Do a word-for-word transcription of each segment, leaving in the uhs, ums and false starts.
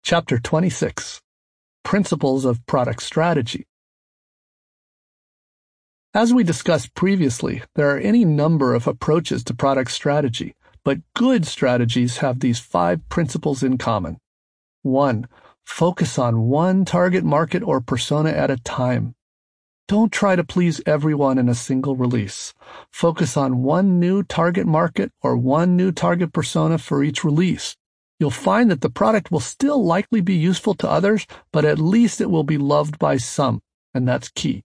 Chapter twenty-six, Principles of Product Strategy. As we discussed previously, there are any number of approaches to product strategy, but good strategies have these five principles in common. One, focus on one target market or persona at a time. Don't try to please everyone in a single release. Focus on one new target market or one new target persona for each release. You'll find that the product will still likely be useful to others, but at least it will be loved by some, and that's key.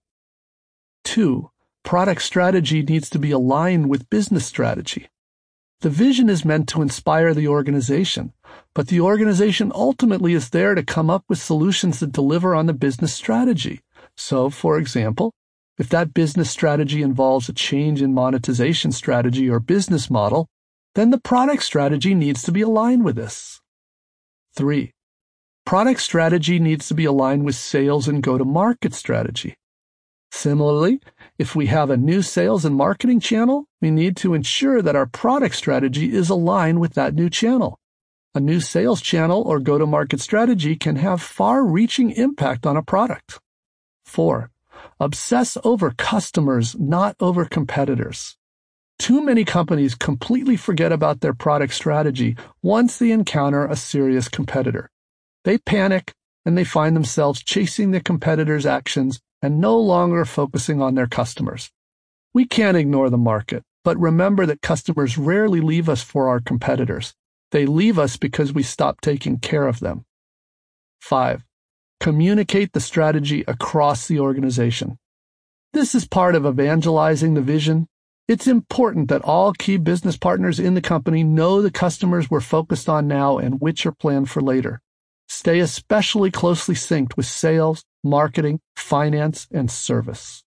Two, product strategy needs to be aligned with business strategy. The vision is meant to inspire the organization, but the organization ultimately is there to come up with solutions that deliver on the business strategy. So, for example, if that business strategy involves a change in monetization strategy or business model, then the product strategy needs to be aligned with this. Three, product strategy needs to be aligned with sales and go-to-market strategy. Similarly, if we have a new sales and marketing channel, we need to ensure that our product strategy is aligned with that new channel. A new sales channel or go-to-market strategy can have far-reaching impact on a product. Four, obsess over customers, not over competitors. Too many companies completely forget about their product strategy once they encounter a serious competitor. They panic and they find themselves chasing the competitor's actions and no longer focusing on their customers. We can't ignore the market, but remember that customers rarely leave us for our competitors. They leave us because we stop taking care of them. Five, communicate the strategy across the organization. This is part of evangelizing the vision. It's important that all key business partners in the company know the customers we're focused on now and which are planned for later. Stay especially closely synced with sales, marketing, finance, and service.